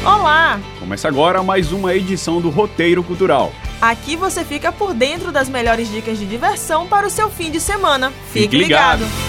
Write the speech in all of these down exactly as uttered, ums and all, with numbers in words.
Olá! Começa agora mais uma edição do Roteiro Cultural. Aqui você fica por dentro das melhores dicas de diversão para o seu fim de semana. Fique, Fique ligado. ligado!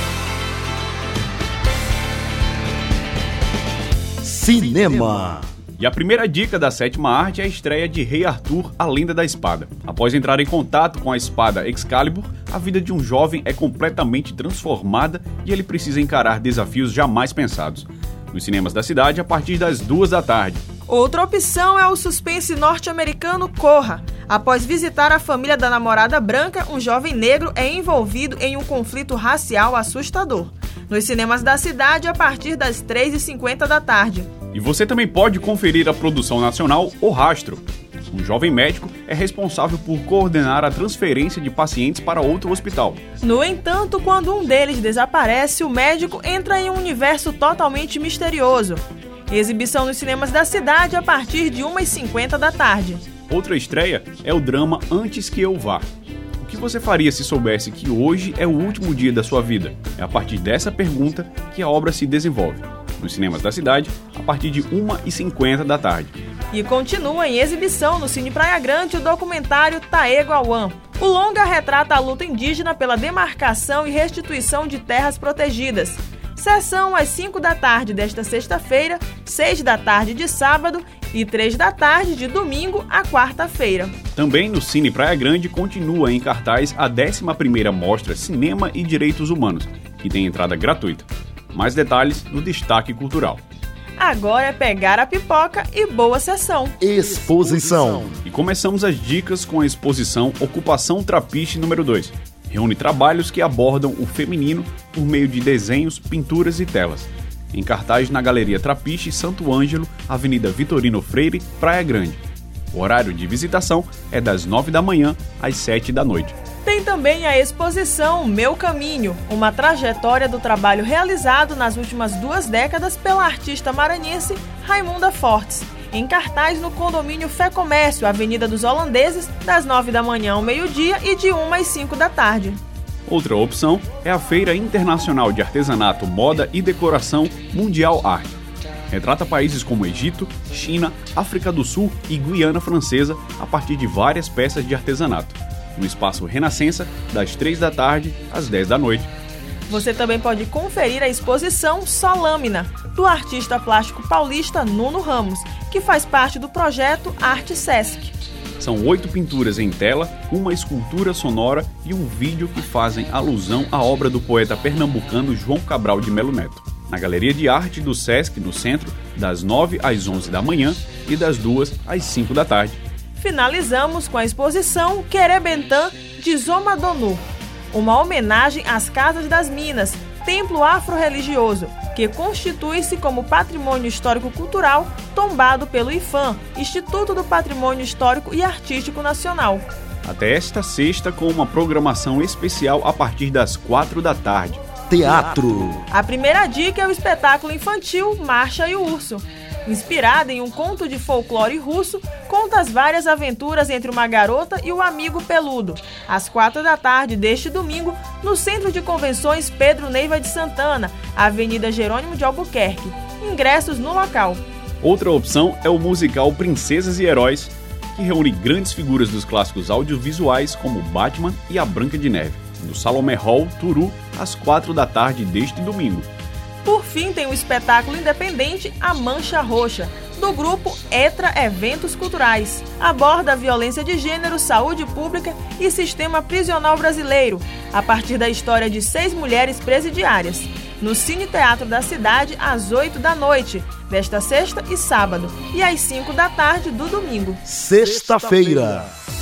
Cinema. E a primeira dica da sétima arte é a estreia de Rei Arthur, a Lenda da Espada. Após entrar em contato com a espada Excalibur, a vida de um jovem é completamente transformada e ele precisa encarar desafios jamais pensados. Nos cinemas da cidade, a partir das duas da tarde. Outra opção é o suspense norte-americano Corra. Após visitar a família da namorada branca, um jovem negro é envolvido em um conflito racial assustador. Nos cinemas da cidade, a partir das três e cinquenta da tarde. E você também pode conferir a produção nacional O Rastro. Um jovem médico é responsável por coordenar a transferência de pacientes para outro hospital. No entanto, quando um deles desaparece, o médico entra em um universo totalmente misterioso. Exibição nos cinemas da cidade a partir de uma e cinquenta da tarde. Outra estreia é o drama Antes que Eu Vá. O que você faria se soubesse que hoje é o último dia da sua vida? É a partir dessa pergunta que a obra se desenvolve. Nos cinemas da cidade, a partir de uma e cinquenta da tarde. E continua em exibição no Cine Praia Grande o documentário Taeguauan. O longa retrata a luta indígena pela demarcação e restituição de terras protegidas. Sessão às cinco da tarde desta sexta-feira, seis da tarde de sábado e três da tarde de domingo a quarta-feira. Também no Cine Praia Grande continua em cartaz a décima primeira Mostra Cinema e Direitos Humanos, que tem entrada gratuita. Mais detalhes no Destaque Cultural. Agora é pegar a pipoca e boa sessão. Exposição. E começamos as dicas com a exposição Ocupação Trapiche número dois. Reúne trabalhos que abordam o feminino por meio de desenhos, pinturas e telas. Em cartaz na Galeria Trapiche, Santo Ângelo, Avenida Vitorino Freire, Praia Grande. O horário de visitação é das nove da manhã às sete da noite. Tem também a exposição Meu Caminho, uma trajetória do trabalho realizado nas últimas duas décadas pela artista maranhense Raimunda Fortes, em cartaz no condomínio Fé Comércio, Avenida dos Holandeses, das nove da manhã ao meio-dia e de uma às cinco da tarde. Outra opção é a Feira Internacional de Artesanato, Moda e Decoração Mundial Arte. Retrata países como Egito, China, África do Sul e Guiana Francesa a partir de várias peças de artesanato. No Espaço Renascença, das três da tarde às dez da noite. Você também pode conferir a exposição Só Lâmina, do artista plástico paulista Nuno Ramos, que faz parte do projeto Arte Sesc. São oito pinturas em tela, uma escultura sonora e um vídeo que fazem alusão à obra do poeta pernambucano João Cabral de Melo Neto. Na Galeria de Arte do Sesc, no centro, das nove às onze da manhã e das duas às cinco da tarde. Finalizamos com a exposição Querebentã de Zomadonu, uma homenagem às Casas das Minas, templo afro-religioso, que constitui-se como patrimônio histórico-cultural tombado pelo IFAM, Instituto do Patrimônio Histórico e Artístico Nacional. Até esta sexta com uma programação especial a partir das quatro da tarde. Teatro. A primeira dica é o espetáculo infantil Marcha e o Urso. Inspirada em um conto de folclore russo, conta as várias aventuras entre uma garota e o amigo peludo. Às quatro da tarde deste domingo, no Centro de Convenções Pedro Neiva de Santana, Avenida Jerônimo de Albuquerque. Ingressos no local. Outra opção é o musical Princesas e Heróis, que reúne grandes figuras dos clássicos audiovisuais como Batman e a Branca de Neve, no Salomé Hall, Turu, às quatro da tarde deste domingo. Por fim, tem o espetáculo independente A Mancha Roxa, do grupo Etra Eventos Culturais. Aborda a violência de gênero, saúde pública e sistema prisional brasileiro, a partir da história de seis mulheres presidiárias. No Cine Teatro da Cidade, às oito da noite, desta sexta e sábado, e às cinco da tarde do domingo. Sexta-feira.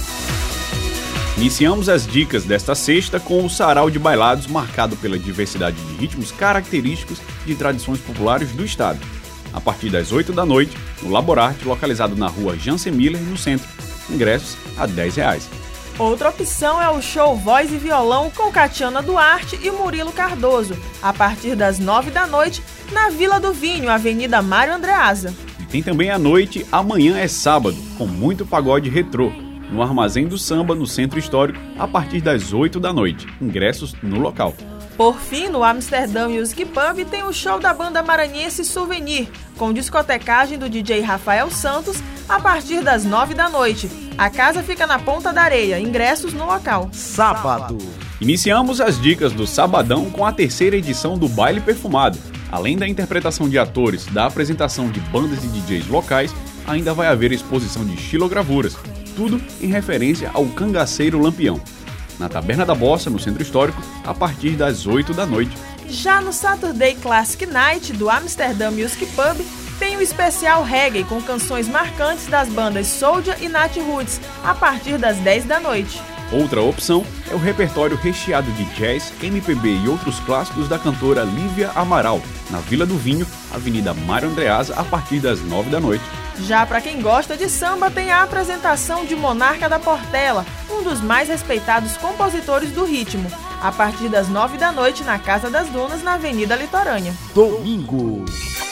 Iniciamos as dicas desta sexta com o Sarau de Bailados, marcado pela diversidade de ritmos característicos de tradições populares do estado. A partir das oito da noite, no Laborarte, localizado na rua Jansen Miller, no centro. Ingressos a dez reais. Outra opção é o show Voz e Violão com Catiana Duarte e Murilo Cardoso, a partir das nove da noite, na Vila do Vinho, Avenida Mário Andreasa. E tem também a noite Amanhã é Sábado, com muito pagode retrô, no Armazém do Samba, no Centro Histórico, a partir das oito da noite. Ingressos no local. Por fim, no Amsterdã Music Pub tem o show da banda maranhense Souvenir, com discotecagem do D J Rafael Santos, a partir das nove da noite. A casa fica na Ponta da Areia, ingressos no local. Sábado. Iniciamos as dicas do Sabadão com a terceira edição do Baile Perfumado. Além da interpretação de atores, da apresentação de bandas e D Js locais, ainda vai haver exposição de xilogravuras, tudo em referência ao cangaceiro Lampião. Na Taberna da Bossa, no Centro Histórico, a partir das oito da noite. Já no Saturday Classic Night do Amsterdã Music Pub, tem o especial reggae com canções marcantes das bandas Soulja e Nat Roots, a partir das dez da noite. Outra opção é o repertório recheado de jazz, M P B e outros clássicos da cantora Lívia Amaral, na Vila do Vinho, Avenida Mário Andreasa, a partir das nove da noite. Já para quem gosta de samba, tem a apresentação de Monarca da Portela, um dos mais respeitados compositores do ritmo, a partir das nove da noite na Casa das Dunas, na Avenida Litorânea. Domingo.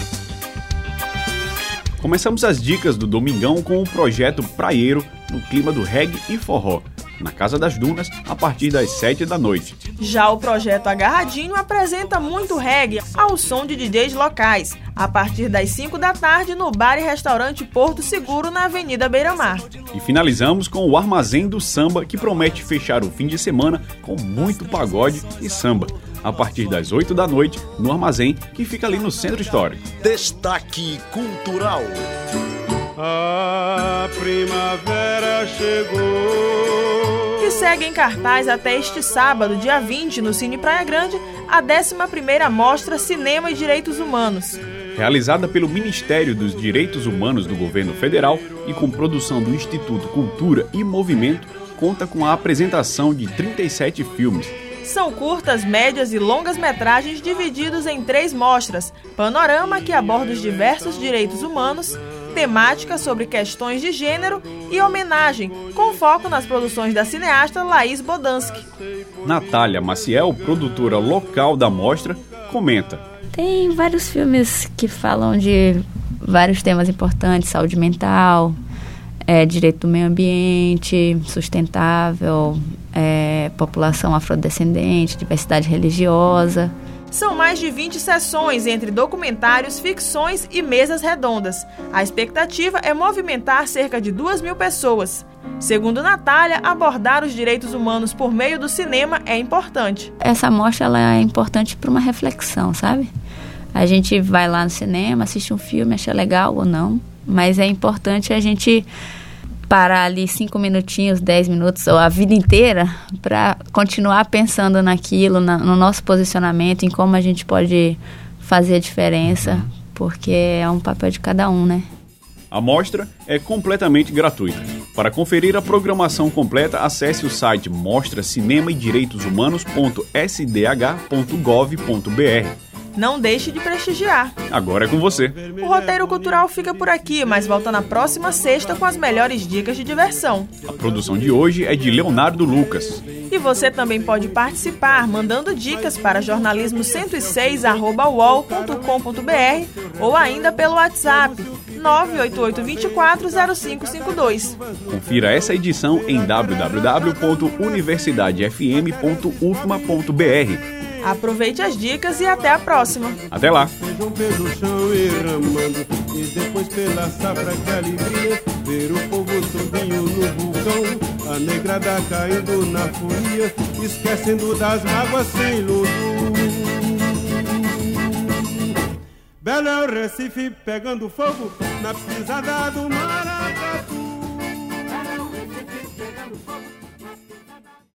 Começamos as dicas do Domingão com o projeto Praieiro, no clima do reggae e forró, na Casa das Dunas, a partir das sete da noite. Já o projeto Agarradinho apresenta muito reggae ao som de D Js locais, a partir das cinco da tarde no bar e restaurante Porto Seguro, na Avenida Beira-Mar. E finalizamos com o Armazém do Samba, que promete fechar o fim de semana com muito pagode e samba, a partir das oito da noite, no Armazém, que fica ali no Centro Histórico. Destaque cultural. A primavera chegou. Que segue em cartaz até este sábado, dia vinte, no Cine Praia Grande, a décima primeira Mostra Cinema e Direitos Humanos. Realizada pelo Ministério dos Direitos Humanos do Governo Federal e com produção do Instituto Cultura e Movimento, conta com a apresentação de trinta e sete filmes. São curtas, médias e longas metragens divididos em três mostras: Panorama, que aborda os diversos direitos humanos, Temática, sobre questões de gênero, e Homenagem, com foco nas produções da cineasta Laís Bodansky. Natália Maciel, produtora local da mostra, comenta: tem vários filmes que falam de vários temas importantes: saúde mental, é, direito do meio ambiente, sustentável, é, população afrodescendente, diversidade religiosa. São mais de vinte sessões entre documentários, ficções e mesas redondas. A expectativa é movimentar cerca de duas mil pessoas. Segundo Natália, abordar os direitos humanos por meio do cinema é importante. Essa mostra ela é importante para uma reflexão, sabe? A gente vai lá no cinema, assiste um filme, acha legal ou não, mas é importante a gente parar ali cinco minutinhos, dez minutos, ou a vida inteira, para continuar pensando naquilo, na, no nosso posicionamento, em como a gente pode fazer a diferença, porque é um papel de cada um, né? A mostra é completamente gratuita. Para conferir a programação completa, acesse o site mostra cinema e direitos humanos ponto s d h ponto gov ponto b r. Não deixe de prestigiar. Agora é com você. O Roteiro Cultural fica por aqui, mas volta na próxima sexta com as melhores dicas de diversão. A produção de hoje é de Leonardo Lucas. E você também pode participar mandando dicas para jornalismo cento e seis arroba u o l ponto com ponto b r ou ainda pelo WhatsApp nove oito oito dois quatro zero cinco cinco dois. Confira essa edição em w w w ponto universidade f m ponto u f m a ponto b r. Aproveite as dicas e até a próxima. Até lá. Feijão pelo chão erramando, e depois pela safra que alegria, ver o povo tudinho no vulcão, a negrada caindo na folia, esquecendo das mágoas sem luto. Belo é o Recife pegando fogo na pisada do mar.